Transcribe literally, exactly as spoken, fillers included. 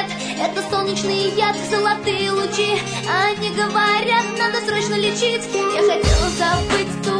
Это солнечный яд, золотые лучи. Они говорят, надо срочно лечить. Я хотела забыть ту